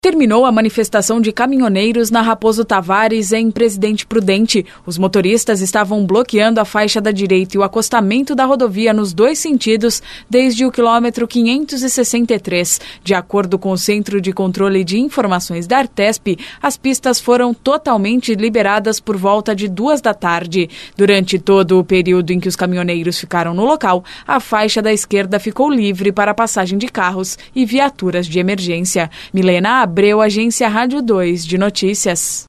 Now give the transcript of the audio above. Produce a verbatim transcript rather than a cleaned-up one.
Terminou a manifestação de caminhoneiros na Raposo Tavares, em Presidente Prudente. Os motoristas estavam bloqueando a faixa da direita e o acostamento da rodovia nos dois sentidos desde o quilômetro quinhentos e sessenta e três. De acordo com o Centro de Controle de Informações da Artesp, as pistas foram totalmente liberadas por volta de duas da tarde. Durante todo o período em que os caminhoneiros ficaram no local, a faixa da esquerda ficou livre para a passagem de carros e viaturas de emergência. Milena Abreu, Agência Rádio dois de Notícias.